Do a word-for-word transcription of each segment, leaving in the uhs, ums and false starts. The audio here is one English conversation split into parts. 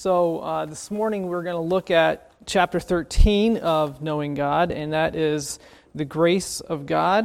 So uh, this morning we're going to look at chapter thirteen of Knowing God, and that is the grace of God.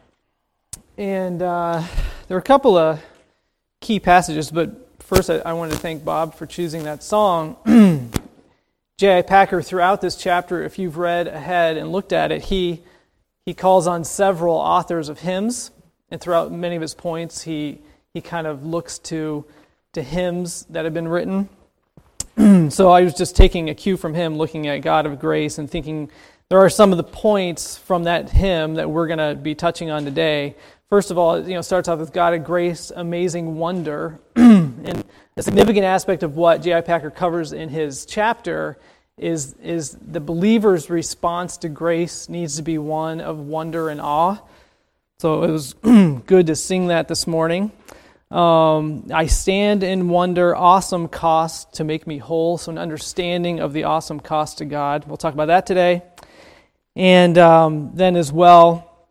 And uh, there are a couple of key passages, but first I, I wanted to thank Bob for choosing that song. J I. Packer, throughout this chapter, if you've read ahead and looked at it, he he calls on several authors of hymns, and throughout many of his points, he he kind of looks to to hymns that have been written. So I was just taking a cue from him, looking at God of Grace, and thinking there are some of the points from that hymn that we're going to be touching on today. First of all, you know, it starts off with God of Grace, amazing wonder, and a significant aspect of what J I. Packer covers in his chapter is is the believer's response to grace needs to be one of wonder and awe. So it was good to sing that this morning. Um, I stand in wonder, awesome cost to make me whole. So an understanding of the awesome cost to God. We'll talk about that today. And um, then as well,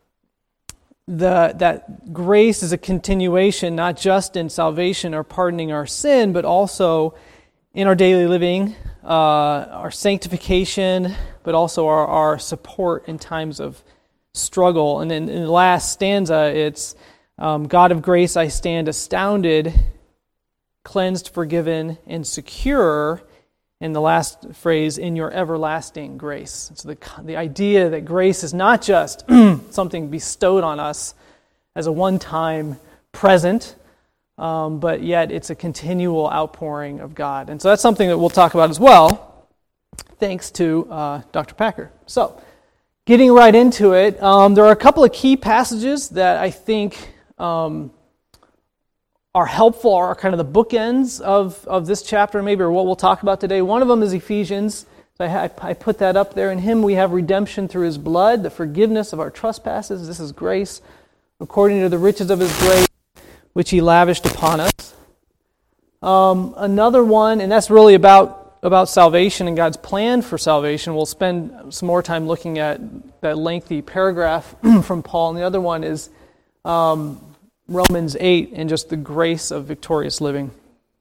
the that grace is a continuation, not just in salvation or pardoning our sin, but also in our daily living, uh, our sanctification, but also our, our support in times of struggle. And then in the last stanza, it's Um, God of grace, I stand astounded, cleansed, forgiven, and secure. And the last phrase, in your everlasting grace. So the, the idea that grace is not just something bestowed on us as a one-time present, um, but yet it's a continual outpouring of God. And so that's something that we'll talk about as well, thanks to uh, Doctor Packer. So, getting right into it, um, there are a couple of key passages that I think Um, are helpful, are kind of the bookends of, of this chapter, maybe, or what we'll talk about today. One of them is Ephesians. So I, I put that up there. In Him we have redemption through His blood, the forgiveness of our trespasses. This is grace, according to the riches of His grace, which He lavished upon us. Um, another one, and that's really about, about salvation and God's plan for salvation. We'll spend some more time looking at that lengthy paragraph from Paul. And the other one is Um, Romans eight, and just the grace of victorious living.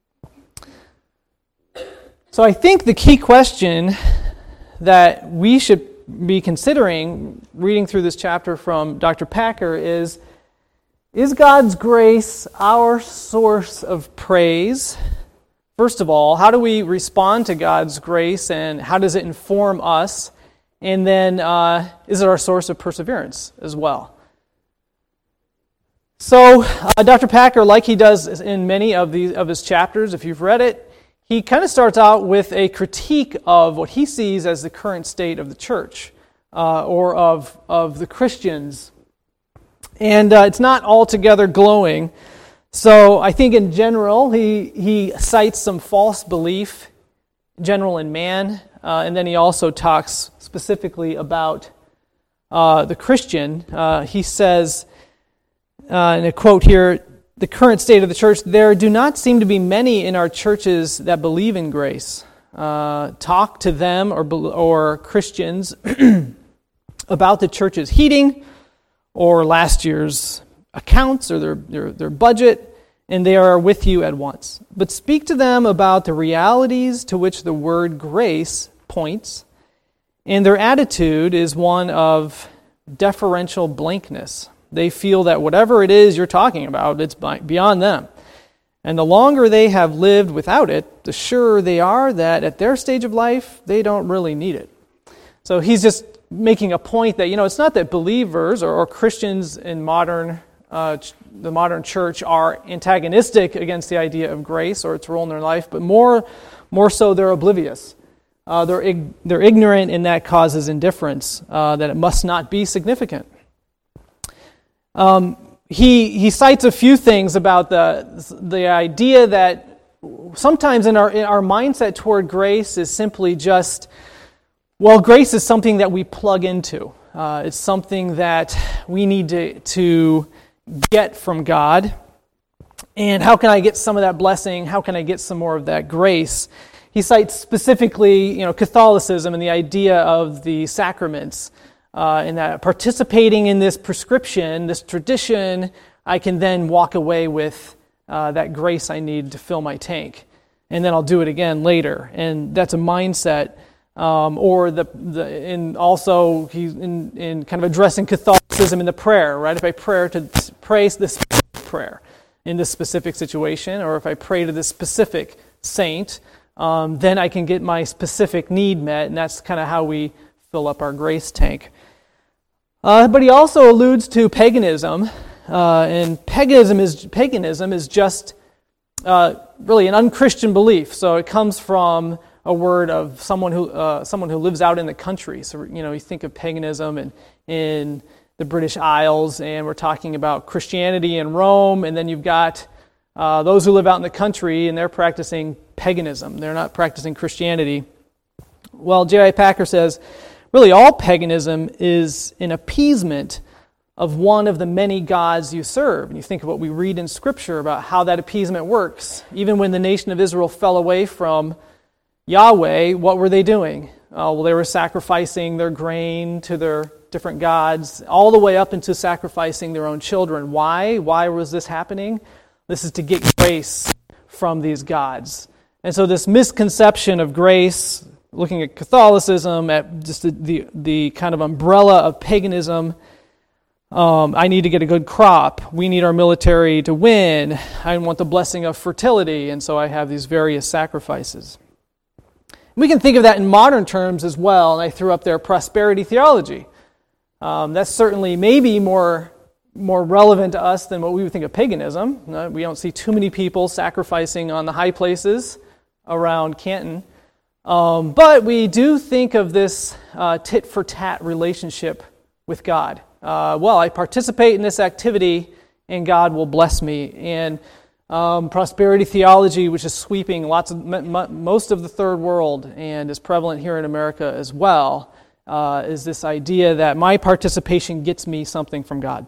So I think the key question that we should be considering, reading through this chapter from Doctor Packer, is, is God's grace our source of praise? First of all, how do we respond to God's grace, and how does it inform us? And then, uh, is it our source of perseverance as well? So, uh, Doctor Packer, like he does in many of the of his chapters, if you've read it, he kind of starts out with a critique of what he sees as the current state of the church, uh, or of of the Christians, and uh, it's not altogether glowing. So, I think in general, he he cites some false belief, general in man, uh, and then he also talks specifically about uh, the Christian. Uh, he says, Uh, in a quote here, the current state of the church, there do not seem to be many in our churches that believe in grace. Uh, talk to them or or Christians about the church's heating or last year's accounts or their, their, their budget, and they are with you at once. But speak to them about the realities to which the word grace points, and their attitude is one of deferential blankness. They feel that whatever it is you're talking about, it's beyond them. And the longer they have lived without it, the surer they are that at their stage of life, they don't really need it. So he's just making a point that, you know, it's not that believers or, or Christians in modern, uh, the modern church are antagonistic against the idea of grace or its role in their life, but more, more so they're oblivious. Uh, they're, ig- they're ignorant, and that causes indifference, uh, that it must not be significant. Um, he he cites a few things about the the idea that sometimes in our in our mindset toward grace is simply just, well, grace is something that we plug into. Uh, it's something that we need to to get from God. And how can I get some of that blessing? How can I get some more of that grace? He cites specifically, you know, Catholicism and the idea of the sacraments. Uh, and that participating in this prescription, this tradition, I can then walk away with uh, that grace I need to fill my tank. and then I'll do it again later. And that's a mindset. Um, or the the and also he's in, in kind of addressing Catholicism in the prayer, right? If I pray to pray this prayer in this specific situation, or if I pray to this specific saint, um, then I can get my specific need met, and that's kind of how we fill up our grace tank. Uh, but he also alludes to paganism, uh, and paganism is paganism is just uh, really an unchristian belief. So it comes from a word of someone who uh, someone who lives out in the country. So, you know, you think of paganism and in the British Isles, and we're talking about Christianity in Rome, and then you've got uh, those who live out in the country, and they're practicing paganism. They're not practicing Christianity. Well, J I. Packer says, really all paganism is an appeasement of one of the many gods you serve. And you think of what we read in Scripture about how that appeasement works. Even when the nation of Israel fell away from Yahweh, what were they doing? Uh, well, they were sacrificing their grain to their different gods, all the way up into sacrificing their own children. Why? Why was this happening? This is to get grace from these gods. And so this misconception of grace, looking at Catholicism, at just the, the, the kind of umbrella of paganism, um, I need to get a good crop. We need our military to win. I want the blessing of fertility, and so I have these various sacrifices. We can think of that in modern terms as well, and I threw up there prosperity theology. Um, that's certainly maybe more, more relevant to us than what we would think of paganism. Uh, we don't see too many people sacrificing on the high places around Canton. Um, but we do think of this uh, tit-for-tat relationship with God. Uh, well, I participate in this activity, and God will bless me. And Um, prosperity theology, which is sweeping lots of m- m- most of the third world and is prevalent here in America as well, uh, is this idea that my participation gets me something from God.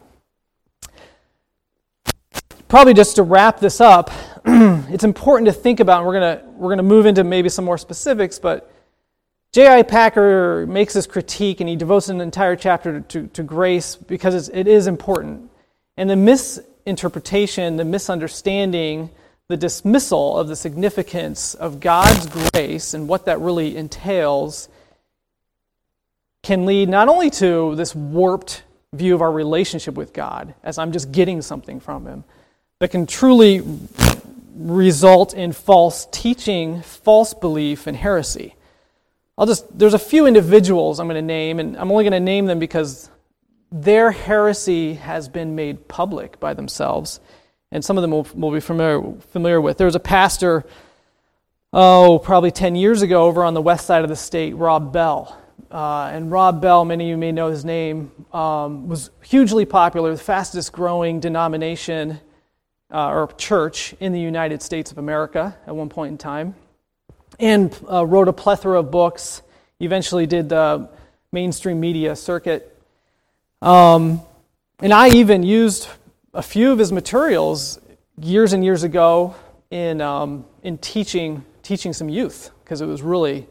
Probably just to wrap this up, it's important to think about, and we're gonna we're gonna move into maybe some more specifics, but J I. Packer makes this critique, and he devotes an entire chapter to, to, to grace because it's, it is important. And the mis interpretation, the misunderstanding, the dismissal of the significance of God's grace and what that really entails can lead not only to this warped view of our relationship with God, as I'm just getting something from Him, but can truly result in false teaching, false belief, and heresy. I'll just, there's a few individuals I'm going to name, and I'm only going to name them because their heresy has been made public by themselves, and some of them will, will be familiar, familiar with. There was a pastor, oh, probably ten years ago over on the west side of the state, Rob Bell. Uh, and Rob Bell, many of you may know his name, um, was hugely popular, the fastest growing denomination uh, or church in the United States of America at one point in time, and uh, wrote a plethora of books, eventually did the mainstream media circuit. Um, and I even used a few of his materials years and years ago in um, in teaching teaching some youth, because it was really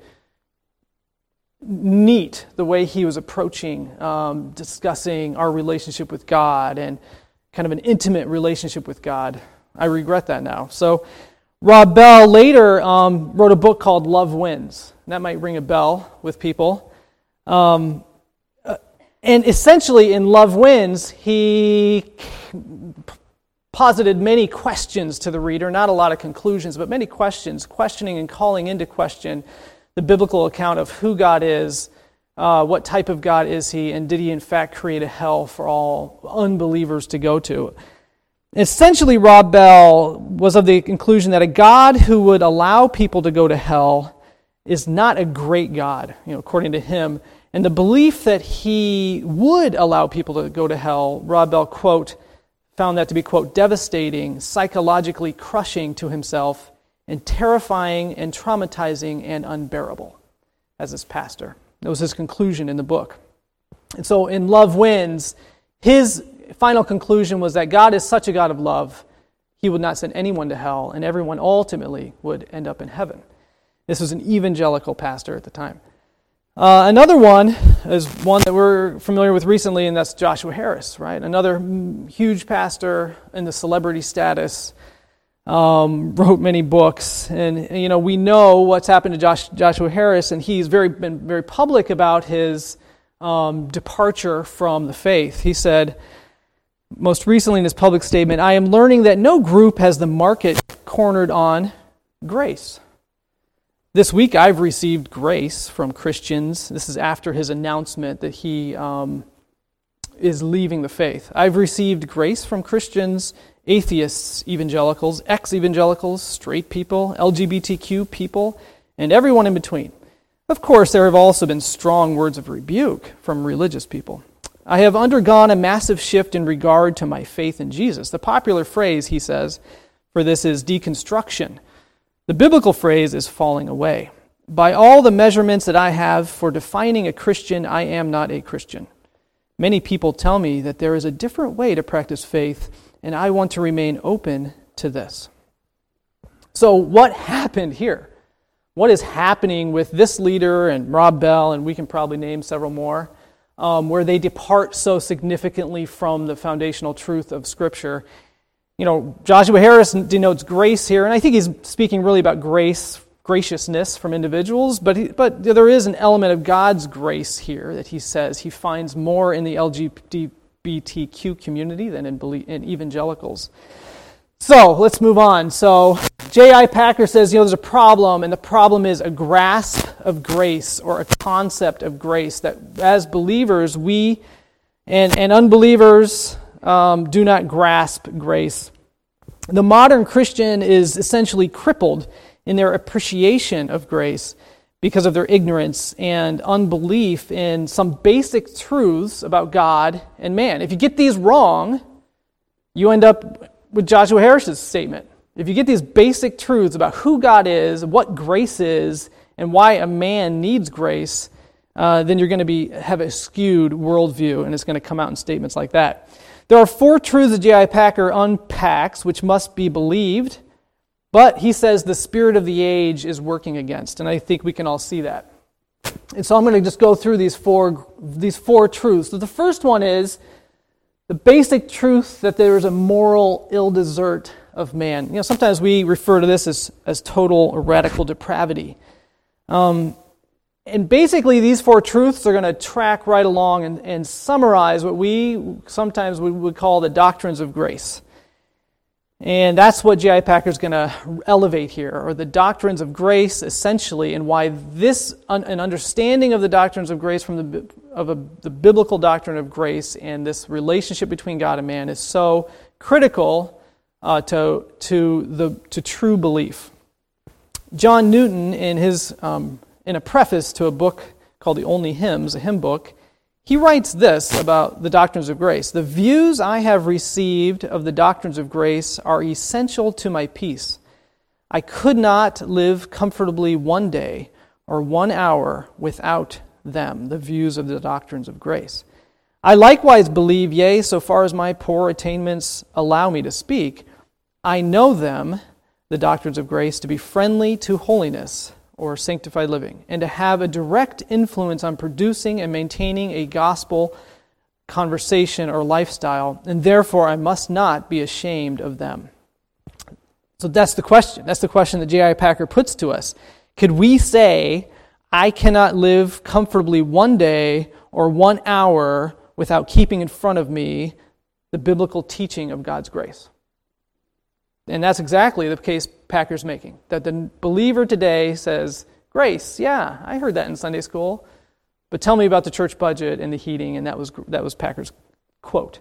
neat the way he was approaching um, discussing our relationship with God and kind of an intimate relationship with God. I regret that now. So Rob Bell later um, wrote a book called Love Wins. And that might ring a bell with people. Um, And essentially, in Love Wins, he posited many questions to the reader, not a lot of conclusions, but many questions, questioning and calling into question the biblical account of who God is, uh, what type of God is He, and did He in fact create a hell for all unbelievers to go to. Essentially, Rob Bell was of the conclusion that a God who would allow people to go to hell is not a great God, you know, according to him. And the belief that He would allow people to go to hell, Rob Bell, quote, found that to be, quote, devastating, psychologically crushing to himself, and terrifying and traumatizing and unbearable as his pastor. That was his conclusion in the book. And so in Love Wins, his final conclusion was that God is such a God of love, He would not send anyone to hell, and everyone ultimately would end up in heaven. This was an evangelical pastor at the time. Uh, another one is one that we're familiar with recently, and that's Joshua Harris, right? Another huge pastor in the celebrity status. um, wrote many books, and you know we know what's happened to Josh, Joshua Harris, and he's very been very public about his um, departure from the faith. He said, most recently in his public statement, "I am learning that no group has the market cornered on grace. This week I've received grace from Christians." This is after his announcement that he um, is leaving the faith. "I've received grace from Christians, atheists, evangelicals, ex-evangelicals, straight people, L G B T Q people, and everyone in between. Of course, there have also been strong words of rebuke from religious people. I have undergone a massive shift in regard to my faith in Jesus." The popular phrase, he says, for this is deconstruction. The biblical phrase is falling away. "By all the measurements that I have for defining a Christian, I am not a Christian. Many people tell me that there is a different way to practice faith, and I want to remain open to this." So what happened here? What is happening with this leader and Rob Bell, and we can probably name several more, um, where they depart so significantly from the foundational truth of Scripture? You know, Joshua Harris denotes grace here, and I think he's speaking really about grace, graciousness from individuals, but he, but there is an element of God's grace here that he says he finds more in the L G B T Q community than in, in evangelicals. So, let's move on. So, J I Packer says, you know, there's a problem, and the problem is a grasp of grace, or a concept of grace, that as believers, we and, and unbelievers um, do not grasp grace. The modern Christian is essentially crippled in their appreciation of grace because of their ignorance and unbelief in some basic truths about God and man. If you get these wrong, you end up with Joshua Harris's statement. If you get these basic truths about who God is, what grace is, and why a man needs grace, uh, then you're going to be have a skewed worldview, and it's going to come out in statements like that. There are four truths that J I Packer unpacks which must be believed, but he says the spirit of the age is working against, and I think we can all see that. And so I'm going to just go through these four these four truths. So the first one is the basic truth that there is a moral ill desert of man. You know, sometimes we refer to this as, as total or radical depravity. Um, and basically these four truths are going to track right along and, and summarize what we sometimes we would call the doctrines of grace. And that's what J I Packer is going to elevate here, or the doctrines of grace, essentially, and why this an understanding of the doctrines of grace from the of a, the biblical doctrine of grace and this relationship between God and man is so critical uh, to to the to true belief. John Newton, in his um, in a preface to a book called The Only Hymns, a hymn book, he writes this about the doctrines of grace. "The views I have received of the doctrines of grace are essential to my peace. I could not live comfortably one day or one hour without them," the views of the doctrines of grace. "I likewise believe, yea, so far as my poor attainments allow me to speak, I know them, the doctrines of grace, to be friendly to holiness, or sanctified living, and to have a direct influence on producing and maintaining a gospel conversation or lifestyle, and therefore I must not be ashamed of them." So that's the question. That's the question that J I Packer puts to us. Could we say, I cannot live comfortably one day or one hour without keeping in front of me the biblical teaching of God's grace? And that's exactly the case Packer's making. That the believer today says, grace, yeah, I heard that in Sunday school, but tell me about the church budget and the heating, and that was that was Packer's quote.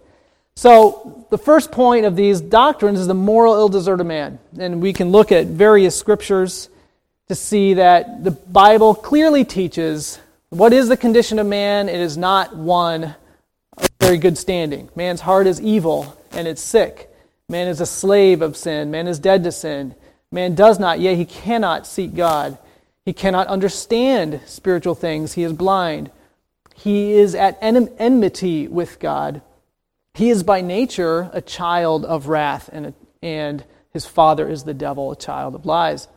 So the first point of these doctrines is the moral ill desert of man. And we can look at various scriptures to see that the Bible clearly teaches what is the condition of man. It is not one of very good standing. Man's heart is evil, and it's sick. Man is a slave of sin. Man is dead to sin. Man does not, yea, he cannot seek God. He cannot understand spiritual things. He is blind. He is at enmity with God. He is by nature a child of wrath, and, a, and his father is the devil, a child of lies.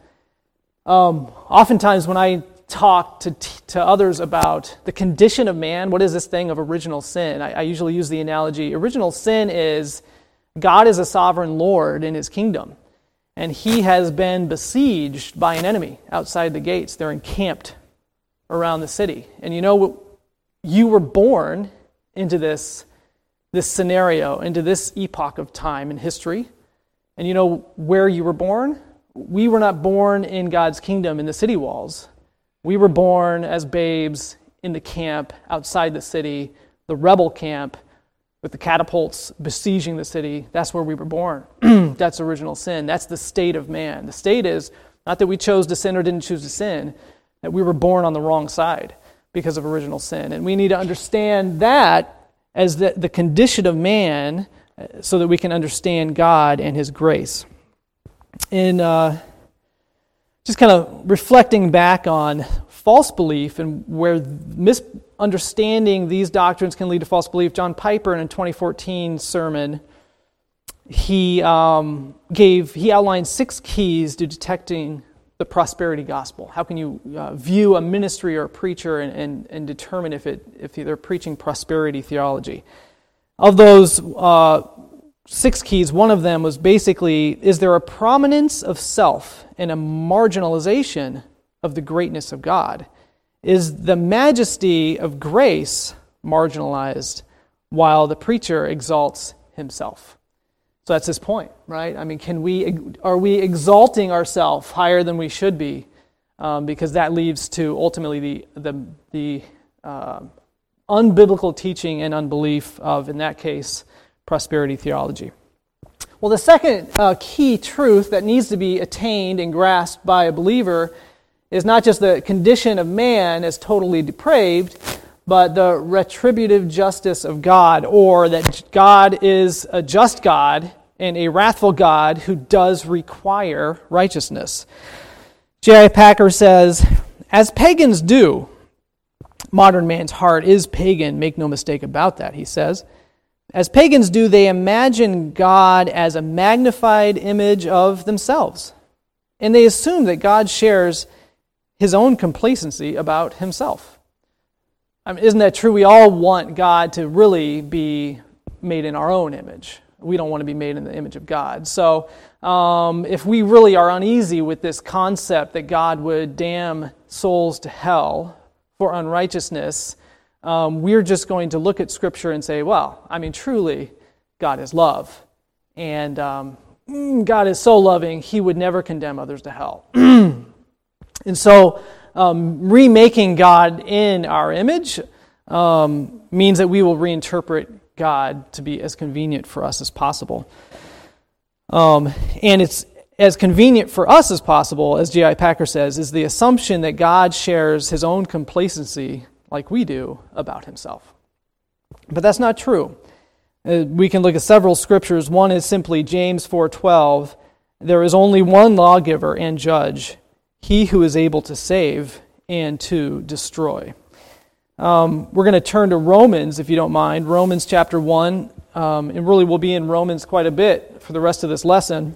Um, oftentimes when I talk to to others about the condition of man, what is this thing of original sin? I, I usually use the analogy, original sin is God is a sovereign Lord in his kingdom. and he has been besieged by an enemy outside the gates. They're encamped around the city. And you know, you were born into this, this scenario, into this epoch of time in history. And you know where you were born? We were not born in God's kingdom in the city walls. We were born as babes in the camp outside the city, the rebel camp, with the catapults besieging the city. That's where we were born. That's original sin. That's the state of man. The state is not that we chose to sin or didn't choose to sin, that we were born on the wrong side because of original sin. And we need to understand that as the, the condition of man so that we can understand God and His grace. In uh, just kind of reflecting back on false belief and where misunderstanding these doctrines can lead to false belief, John Piper in a twenty fourteen sermon, he um, gave he outlined six keys to detecting the prosperity gospel. How can you uh, view a ministry or a preacher and, and, and determine if it if they're preaching prosperity theology? Of those uh, six keys, one of them was basically, is there a prominence of self and a marginalization of the greatness of God? Is the majesty of grace marginalized while the preacher exalts himself? So that's his point, right? I mean, can we are we exalting ourselves higher than we should be? Um, because that leads to ultimately the the the uh, unbiblical teaching and unbelief of, in that case, prosperity theology. Well, the second uh, key truth that needs to be attained and grasped by a believer is not just the condition of man as totally depraved, but the retributive justice of God, or that God is a just God and a wrathful God who does require righteousness. J I Packer says, as pagans do, modern man's heart is pagan, make no mistake about that, he says. As pagans do, they imagine God as a magnified image of themselves. And they assume that God shares His own complacency about Himself. I mean, isn't that true? We all want God to really be made in our own image. We don't want to be made in the image of God. So um, if we really are uneasy with this concept that God would damn souls to hell for unrighteousness, um, we're just going to look at Scripture and say, well, I mean, truly, God is love. And um, God is so loving, He would never condemn others to hell. And so um, remaking God in our image um, means that we will reinterpret God to be as convenient for us as possible. Um, and it's as convenient for us as possible, as J I Packer says, is the assumption that God shares His own complacency like we do about Himself. But that's not true. Uh, we can look at several scriptures. One is simply James four twelve. There is only one lawgiver and judge, He who is able to save and to destroy. Um, we're going to turn to Romans, if you don't mind. Romans chapter one. Um, and really we'll be in Romans quite a bit for the rest of this lesson.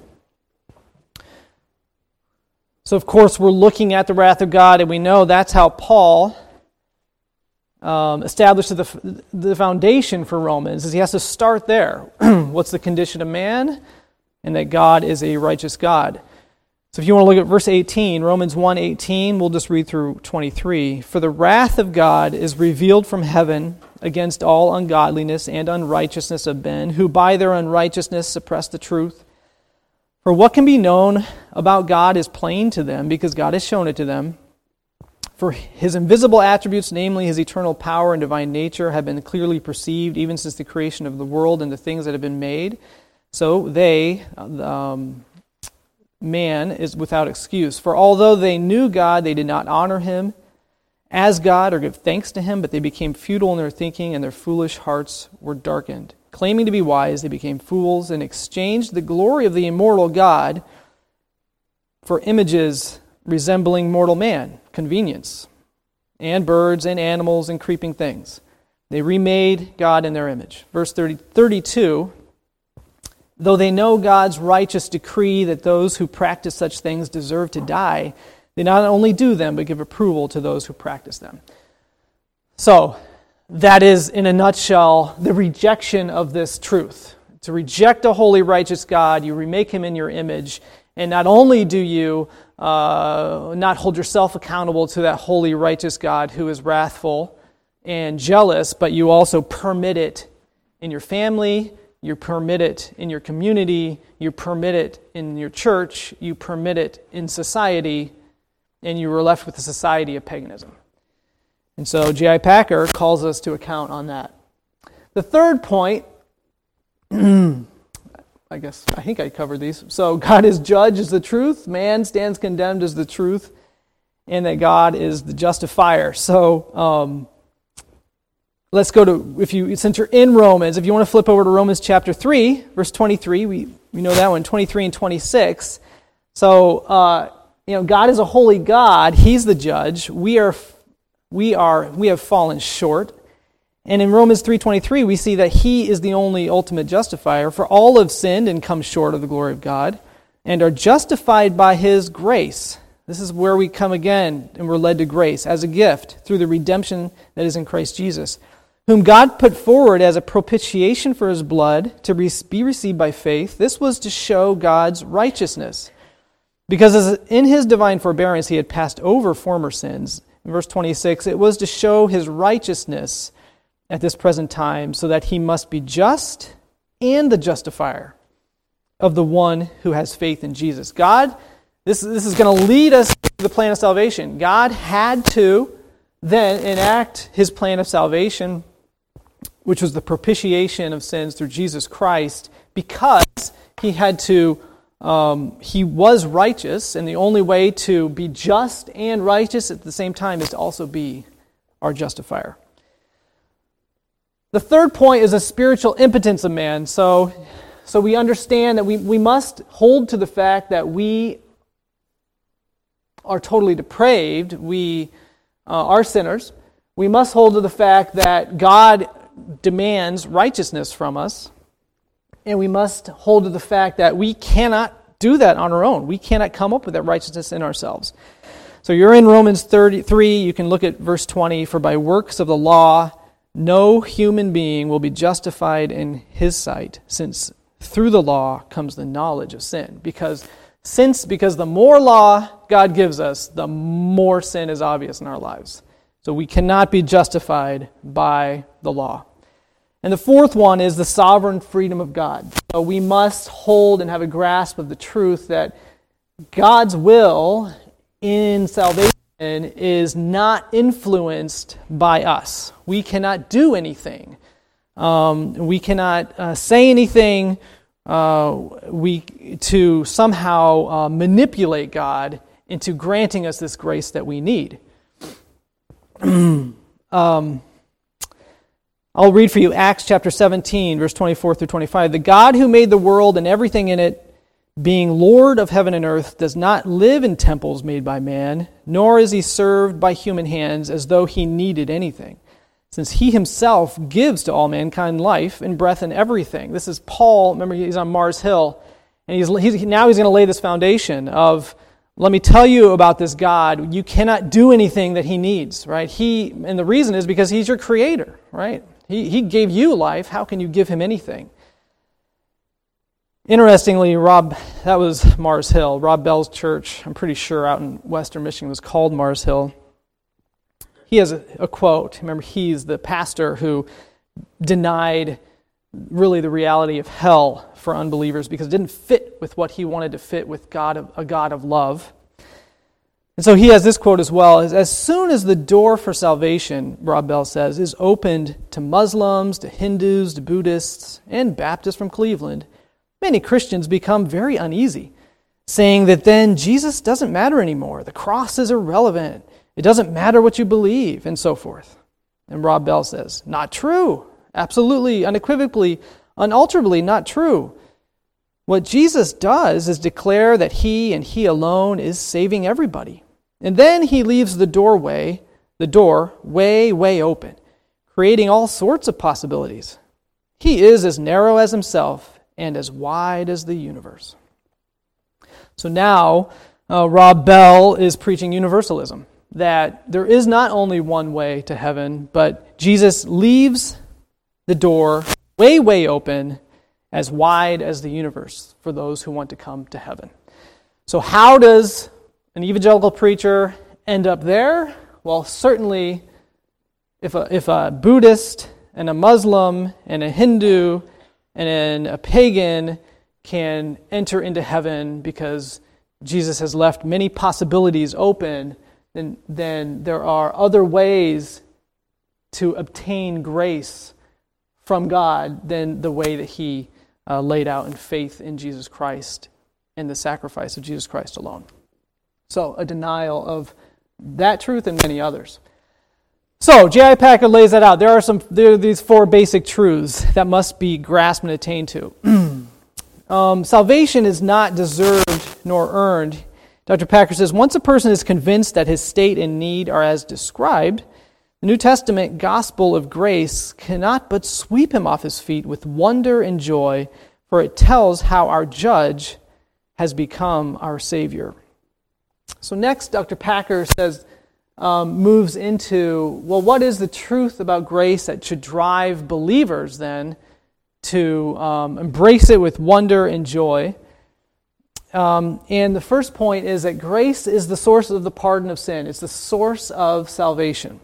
So, of course, we're looking at the wrath of God, and we know that's how Paul um, established the, the foundation for Romans, is he has to start there. What's the condition of man? And that God is a righteous God. So if you want to look at verse eighteen, Romans one eighteen, we'll just read through twenty-three. For the wrath of God is revealed from heaven against all ungodliness and unrighteousness of men, who by their unrighteousness suppress the truth. For what can be known about God is plain to them, because God has shown it to them. For His invisible attributes, namely His eternal power and divine nature, have been clearly perceived even since the creation of the world and the things that have been made. So they... Um, man is without excuse. For although they knew God, they did not honor Him as God or give thanks to Him, but they became futile in their thinking, and their foolish hearts were darkened. Claiming to be wise, they became fools and exchanged the glory of the immortal God for images resembling mortal man, convenience, and birds and animals and creeping things. They remade God in their image. Verse thirty, thirty-two, though they know God's righteous decree that those who practice such things deserve to die, they not only do them, but give approval to those who practice them. So, that is, in a nutshell, the rejection of this truth. To reject a holy, righteous God, you remake Him in your image, And not only do you uh, not hold yourself accountable to that holy, righteous God who is wrathful and jealous, but you also permit it in your family, you permit it in your community, you permit it in your church, you permit it in society, and you were left with a society of paganism. And so J I Packer calls us to account on that. The third point, I guess, I think I covered these. So God is judge is the truth, man stands condemned as the truth, and that God is the justifier. So um, let's go to, if you, since you're in Romans, if you want to flip over to Romans chapter three, verse twenty-three, we, we know that one, twenty-three and twenty-six. So, uh, you know, God is a holy God. He's the judge. We are, we are, we have fallen short. And in Romans three twenty-three, we see that He is the only ultimate justifier. For all have sinned and come short of the glory of God, and are justified by His grace. This is where we come again, and we're led to grace as a gift through the redemption that is in Christ Jesus, whom God put forward as a propitiation for His blood to be received by faith. This was to show God's righteousness, because as in His divine forbearance He had passed over former sins. In verse twenty-six, it was to show His righteousness at this present time, so that He must be just and the justifier of the one who has faith in Jesus. God, this, this is going to lead us to the plan of salvation. God had to then enact His plan of salvation, which was the propitiation of sins through Jesus Christ, because He had to, um, He was righteous, and the only way to be just and righteous at the same time is to also be our justifier. The third point is a spiritual impotence of man. So, so we understand that we, we must hold to the fact that we are totally depraved. We uh, are sinners. We must hold to the fact that God demands righteousness from us. And we must hold to the fact that we cannot do that on our own. We cannot come up with that righteousness in ourselves. So you're in Romans thirty-three. You can look at verse twenty. For by works of the law, no human being will be justified in His sight, since through the law comes the knowledge of sin. Because since because the more law God gives us, the more sin is obvious in our lives. So we cannot be justified by the law. And the fourth one is the sovereign freedom of God. So we must hold and have a grasp of the truth that God's will in salvation is not influenced by us. We cannot do anything. Um, we cannot uh, say anything uh, we to somehow uh, manipulate God into granting us this grace that we need. um, I'll read for you Acts chapter seventeen, verse twenty-four through twenty-five. The God who made the world and everything in it, being Lord of heaven and earth, does not live in temples made by man, nor is He served by human hands as though He needed anything, since He Himself gives to all mankind life and breath and everything. This is Paul. Remember, he's on Mars Hill, and he's, he's now he's going to lay this foundation of, let me tell you about this God. You cannot do anything that He needs, right? He, and the reason is because He's your creator, right? He, he gave you life. How can you give Him anything? Interestingly, Rob, that was Mars Hill. Rob Bell's church, I'm pretty sure out in Western Michigan, was called Mars Hill. He has a, a quote. Remember, he's the pastor who denied really the reality of hell for unbelievers because it didn't fit with what he wanted to fit with God, a God of love. And so he has this quote as well. As soon as the door for salvation, Rob Bell says, is opened to Muslims, to Hindus, to Buddhists, and Baptists from Cleveland, many Christians become very uneasy, saying that then Jesus doesn't matter anymore. The cross is irrelevant. It doesn't matter what you believe, and so forth. And Rob Bell says, not true. Absolutely, unequivocally, unalterably not true. What Jesus does is declare that He and He alone is saving everybody. And then He leaves the doorway, the door, way, way open, creating all sorts of possibilities. He is as narrow as Himself, and as wide as the universe. So now, uh, Rob Bell is preaching universalism, that there is not only one way to heaven, but Jesus leaves the door way, way open, as wide as the universe for those who want to come to heaven. So how does an evangelical preacher end up there? Well, certainly if a, if a Buddhist and a Muslim and a Hindu and a pagan can enter into heaven because Jesus has left many possibilities open, then, then there are other ways to obtain grace from God than the way that he uh, laid out in faith in Jesus Christ and the sacrifice of Jesus Christ alone. So, a denial of that truth and many others. So, J I. Packer lays that out. There are some there are these four basic truths that must be grasped and attained to. um, salvation is not deserved nor earned. Doctor Packer says, once a person is convinced that his state and need are as described, the New Testament gospel of grace cannot but sweep him off his feet with wonder and joy, for it tells how our judge has become our Savior. So next, Doctor Packer says, um, moves into, well, what is the truth about grace that should drive believers then to um, embrace it with wonder and joy? Um, and the first point is that grace is the source of the pardon of sin. It's the source of salvation.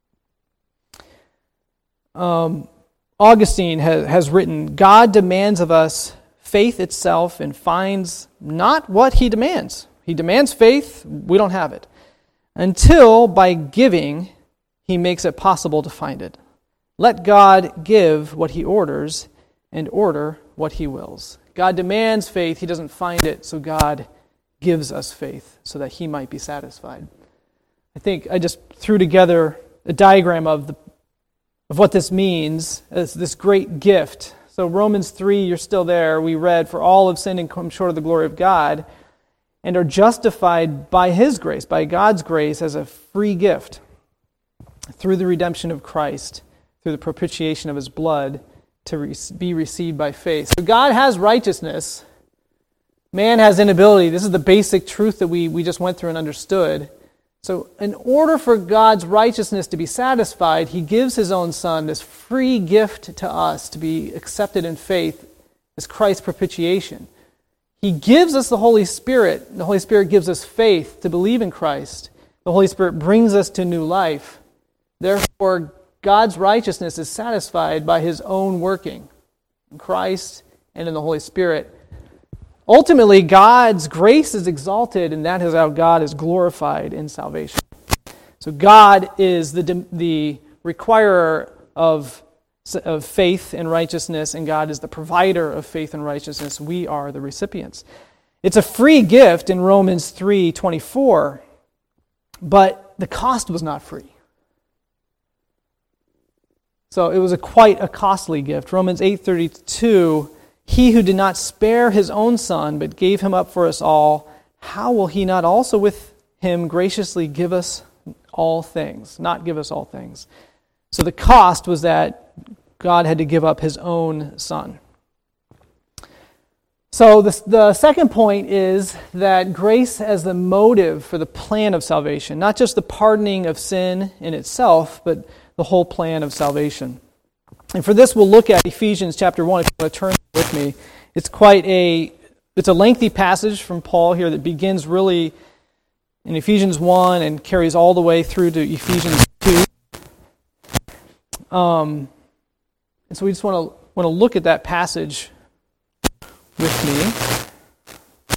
Um, Augustine has, has written, God demands of us faith itself and finds not what he demands. He demands faith, we don't have it. Until by giving, he makes it possible to find it. Let God give what he orders and order what he wills. God demands faith, he doesn't find it, so God gives us faith so that he might be satisfied. I think I just threw together a diagram of the of what this means as this great gift. So Romans three, you're still there. We read, for all have sinned and come short of the glory of God and are justified by his grace, by God's grace as a free gift through the redemption of Christ, through the propitiation of his blood to re- be received by faith. So God has righteousness. Man has inability. This is the basic truth that we, we just went through and understood. So in order for God's righteousness to be satisfied, he gives his own Son, this free gift to us to be accepted in faith as Christ's propitiation. He gives us the Holy Spirit. The Holy Spirit gives us faith to believe in Christ. The Holy Spirit brings us to new life. Therefore, God's righteousness is satisfied by his own working in Christ and in the Holy Spirit. Ultimately, God's grace is exalted, and that is how God is glorified in salvation. So God is the, the requirer of, of faith and righteousness, and God is the provider of faith and righteousness. We are the recipients. It's a free gift in Romans three twenty-four, but the cost was not free. So it was a quite a costly gift. Romans eight thirty-two, he who did not spare his own Son, but gave him up for us all, how will he not also with him graciously give us all things? Not give us all things. So the cost was that God had to give up his own Son. So the, the second point is that grace as the motive for the plan of salvation, not just the pardoning of sin in itself, but the whole plan of salvation. And for this, we'll look at Ephesians chapter one. If you want to turn with me, it's quite a it's a lengthy passage from Paul here that begins really in Ephesians one and carries all the way through to Ephesians two. Um, and so we just want to want to look at that passage with me.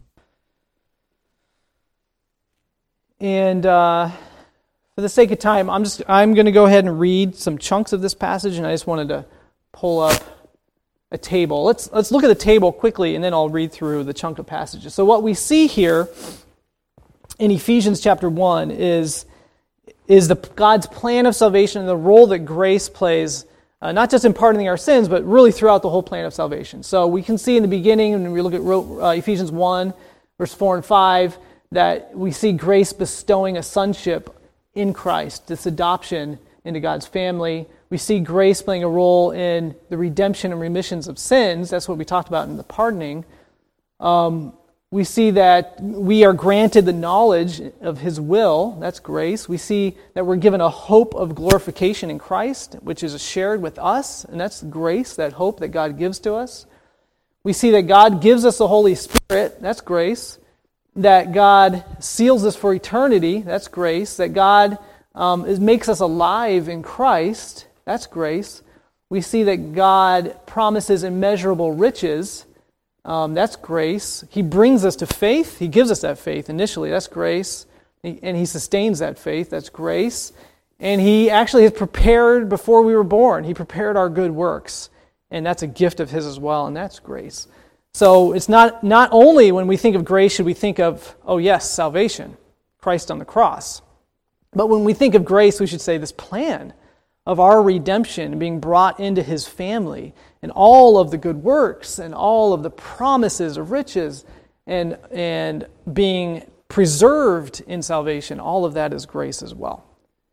And uh, for the sake of time, I'm just I'm going to go ahead and read some chunks of this passage, and I just wanted to pull up a table. Let's let's look at the table quickly, and then I'll read through the chunk of passages. So what we see here in Ephesians chapter one is is the God's plan of salvation and the role that grace plays, uh, not just in pardoning our sins, but really throughout the whole plan of salvation. So we can see in the beginning, when we look at uh, Ephesians one, verse four and five, that we see grace bestowing a sonship in Christ, this adoption into God's family. We see grace playing a role in the redemption and remissions of sins. That's what we talked about in the pardoning. Um, we see that we are granted the knowledge of his will. That's grace. We see that we're given a hope of glorification in Christ, which is shared with us, and that's grace, that hope that God gives to us. We see that God gives us the Holy Spirit. That's grace. that God seals us for eternity. That's grace. That God um, is, makes us alive in Christ. That's grace. We see that God promises immeasurable riches. Um, that's grace. He brings us to faith. He gives us that faith initially. That's grace. And He sustains that faith. That's grace. And He actually has prepared before we were born. He prepared our good works. And that's a gift of His as well, and that's grace. So it's not, not only when we think of grace should we think of, oh yes, salvation, Christ on the cross. But when we think of grace, we should say this plan of our redemption being brought into His family, and all of the good works, and all of the promises of riches, and, and being preserved in salvation, all of that is grace as well.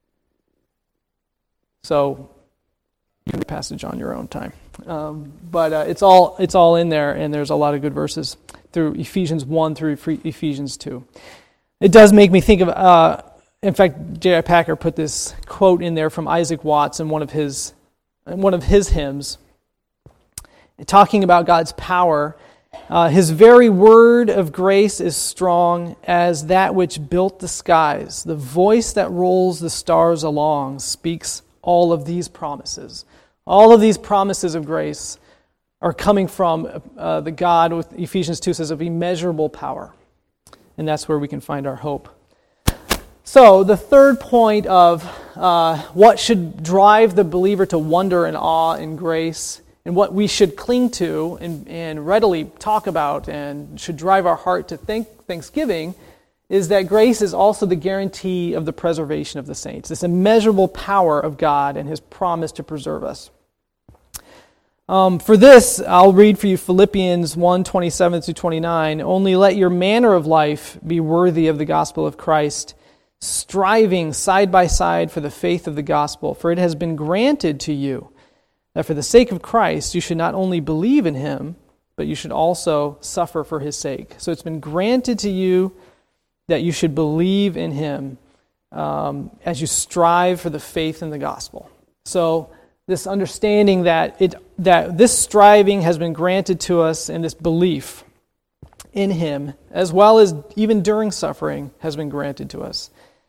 So, you can read the passage on your own time. Um, but uh, it's all it's all in there, and there's a lot of good verses through Ephesians one through Ephesians two. It does make me think of, uh, in fact, J I Packer put this quote in there from Isaac Watts in one of his in one of his hymns, talking about God's power. Uh, His very word of grace is strong as that which built the skies. The voice that rolls the stars along speaks all of these promises. All of these promises of grace are coming from uh, the God, with Ephesians two says, of immeasurable power. And that's where we can find our hope. So the third point of uh, what should drive the believer to wonder and awe in grace, and what we should cling to and, and readily talk about and should drive our heart to thank, thanksgiving, is that grace is also the guarantee of the preservation of the saints, this immeasurable power of God and His promise to preserve us. Um, for this, I'll read for you Philippians one, twenty-seven through twenty-nine. Only let your manner of life be worthy of the gospel of Christ, striving side by side for the faith of the gospel, for it has been granted to you that for the sake of Christ you should not only believe in Him, but you should also suffer for His sake. So it's been granted to you that you should believe in Him um, as you strive for the faith in the gospel. So this understanding that it that this striving has been granted to us, and this belief in Him, as well as even during suffering, has been granted to us.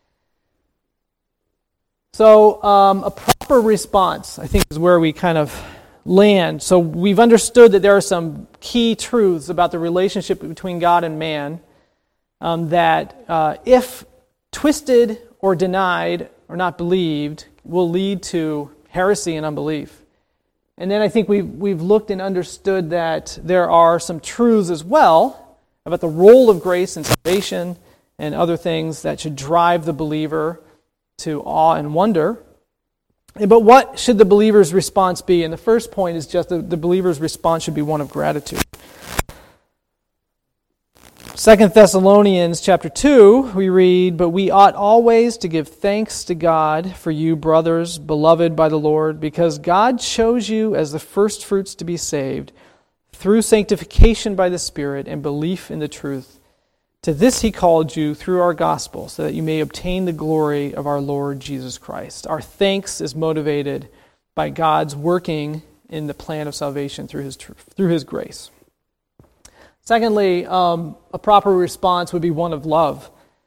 So um, a proper response, I think, is where we kind of land. So we've understood that there are some key truths about the relationship between God and man, Um, that uh, if twisted or denied or not believed, will lead to heresy and unbelief. And then I think we've, we've looked and understood that there are some truths as well about the role of grace and salvation and other things that should drive the believer to awe and wonder. But what should the believer's response be? And the first point is just that the believer's response should be one of gratitude. Second Thessalonians chapter two, we read, "But we ought always to give thanks to God for you, brothers, beloved by the Lord, because God chose you as the firstfruits to be saved, through sanctification by the Spirit and belief in the truth. To this He called you through our gospel, so that you may obtain the glory of our Lord Jesus Christ." Our thanks is motivated by God's working in the plan of salvation through His through His grace. Secondly, um, a proper response would be one of love.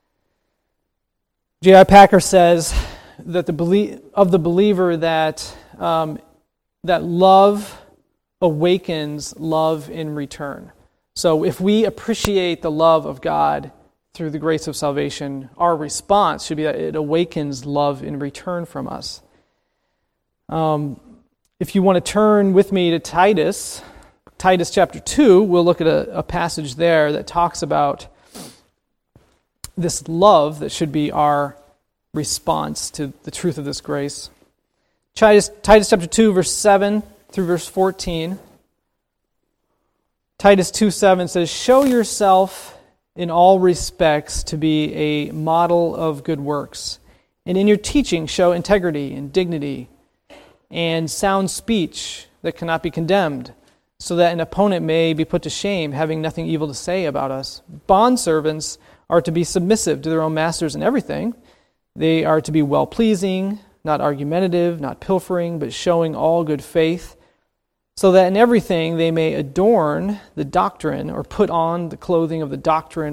J I Packer says that the belie- of the believer that um, that love awakens love in return. So if we appreciate the love of God through the grace of salvation, our response should be that it awakens love in return from us. Um, if you want to turn with me to Titus, Titus chapter two, we'll look at a, a passage there that talks about this love that should be our response to the truth of this grace. Titus, Titus chapter two, verse seven through verse fourteen. Titus two seven says, "Show yourself in all respects to be a model of good works, and in your teaching show integrity and dignity and sound speech that cannot be condemned, so that an opponent may be put to shame, having nothing evil to say about us. Bondservants are to be submissive to their own masters in everything. They are to be well-pleasing, not argumentative, not pilfering, but showing all good faith, so that in everything they may adorn the doctrine or put on the clothing of the doctrine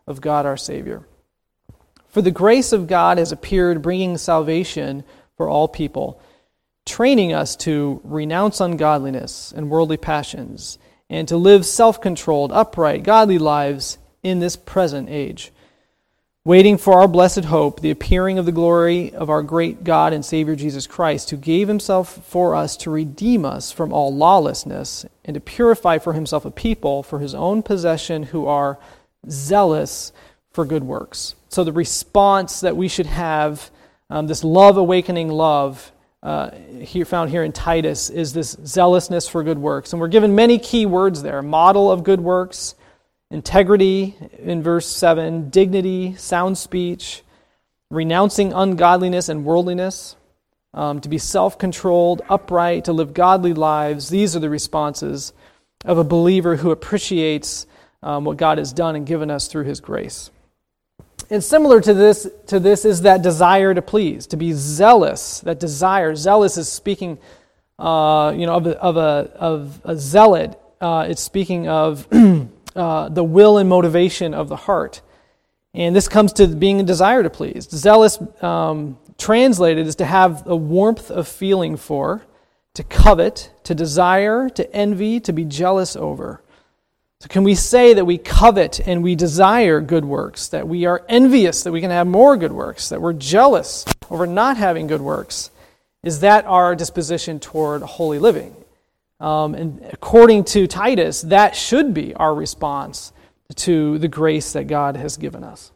of God our Savior. For the grace of God has appeared, bringing salvation for all people, training us to renounce ungodliness and worldly passions, and to live self-controlled, upright, godly lives in this present age, waiting for our blessed hope, the appearing of the glory of our great God and Savior Jesus Christ, who gave himself for us to redeem us from all lawlessness and to purify for himself a people for his own possession who are zealous for good works. So the response that we should have, um, this love-awakening love, uh, here found here in Titus, is this zealousness for good works. And we're given many key words there: model of good works, integrity in verse seven, dignity, sound speech, renouncing ungodliness and worldliness, um, to be self-controlled, upright, to live godly lives. These are the responses of a believer who appreciates um, what God has done and given us through his grace. And similar to this, to this is that desire to please, to be zealous. That desire, zealous is speaking, uh, you know, of a, of a, of a zealot. Uh, it's speaking of uh, the will and motivation of the heart, and this comes to being a desire to please. Zealous, um, translated, is to have a warmth of feeling for, to covet, to desire, to envy, to be jealous over. So can we say that we covet and we desire good works, that we are envious that we can have more good works, that we're jealous over not having good works? Is that our disposition toward holy living? Um, and according to Titus, that should be our response to the grace that God has given us.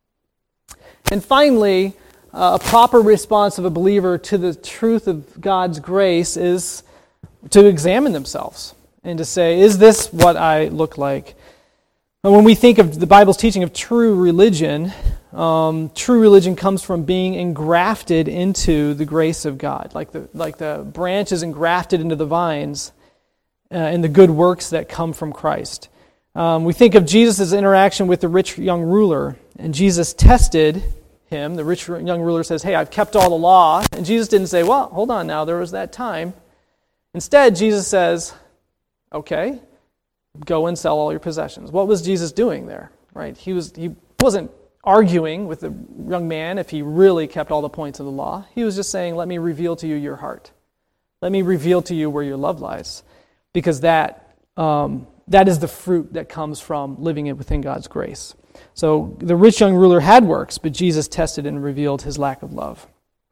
And finally, uh, a proper response of a believer to the truth of God's grace is to examine themselves and to say, is this what I look like? And when we think of the Bible's teaching of true religion, um, true religion comes from being engrafted into the grace of God, like the like the branch is engrafted into the vines uh, and the good works that come from Christ. Um, we think of Jesus' interaction with the rich young ruler, and Jesus tested him. The rich young ruler says, hey, I've kept all the law. And Jesus didn't say, well, hold on now, there was that time. Instead, Jesus says, okay, go and sell all your possessions. What was Jesus doing there? Right? He was he wasn't arguing with the young man if he really kept all the points of the law. He was just saying, let me reveal to you your heart. Let me reveal to you where your love lies. Because that um, that is the fruit that comes from living it within God's grace. So the rich young ruler had works, but Jesus tested and revealed his lack of love.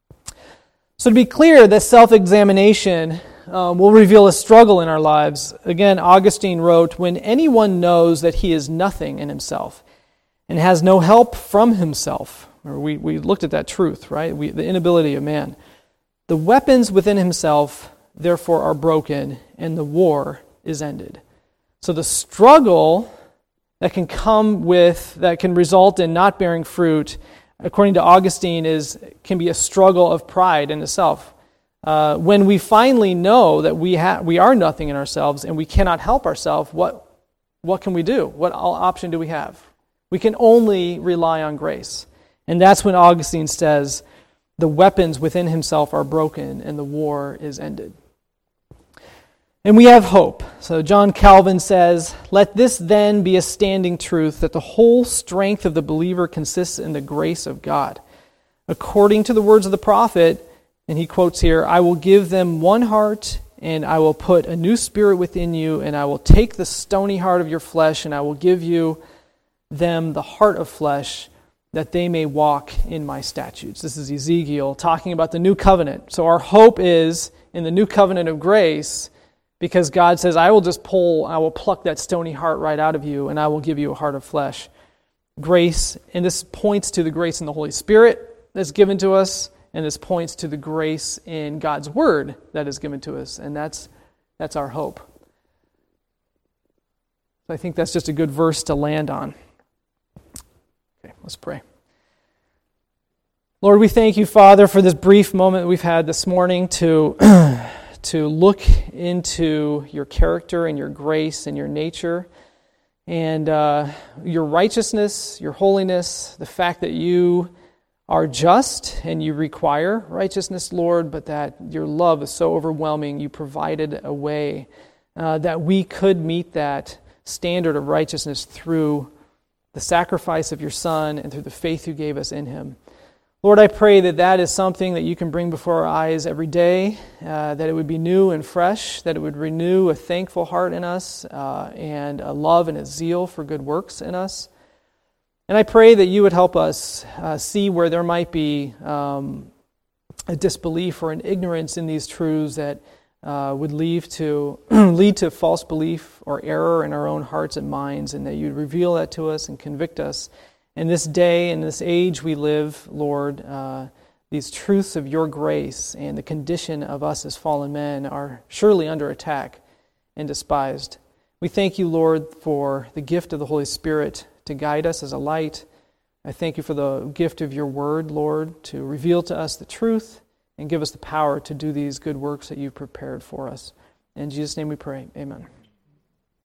So to be clear, that self-examination Um, will reveal a struggle in our lives. Again, Augustine wrote, when anyone knows that he is nothing in himself and has no help from himself, or we, we looked at that truth, right? We, the inability of man. The weapons within himself, therefore, are broken, and the war is ended. So the struggle that can come with, that can result in not bearing fruit, according to Augustine, is can be a struggle of pride in the self. Uh, when we finally know that we ha- we are nothing in ourselves and we cannot help ourselves, what what can we do? What option do we have? We can only rely on grace. And that's when Augustine says, the weapons within himself are broken and the war is ended. And we have hope. So John Calvin says, let this then be a standing truth, that the whole strength of the believer consists in the grace of God. According to the words of the prophet, and he quotes here, I will give them one heart, and I will put a new spirit within you, and I will take the stony heart of your flesh, and I will give you them the heart of flesh, that they may walk in my statutes. This is Ezekiel talking about the new covenant. So our hope is in the new covenant of grace, because God says, I will just pull, I will pluck that stony heart right out of you, and I will give you a heart of flesh. Grace, and this points to the grace in the Holy Spirit that's given to us, and this points to the grace in God's Word that is given to us, and that's that's our hope. I think that's just a good verse to land on. Okay, let's pray. Lord, we thank you, Father, for this brief moment we've had this morning to, to look into your character and your grace and your nature and uh, your righteousness, your holiness, the fact that you are just and you require righteousness, Lord, but that your love is so overwhelming, you provided a way uh, that we could meet that standard of righteousness through the sacrifice of your Son and through the faith you gave us in him. Lord, I pray that that is something that you can bring before our eyes every day, uh, that it would be new and fresh, that it would renew a thankful heart in us uh, and a love and a zeal for good works in us. And I pray that you would help us uh, see where there might be um, a disbelief or an ignorance in these truths that uh, would lead to lead to false belief or error in our own hearts and minds, and that you'd reveal that to us and convict us. In this day, in this age we live, Lord, uh, these truths of your grace and the condition of us as fallen men are surely under attack and despised. We thank you, Lord, for the gift of the Holy Spirit to guide us as a light. I thank you for the gift of your word, Lord, to reveal to us the truth and give us the power to do these good works that you've prepared for us. In Jesus' name we pray, amen.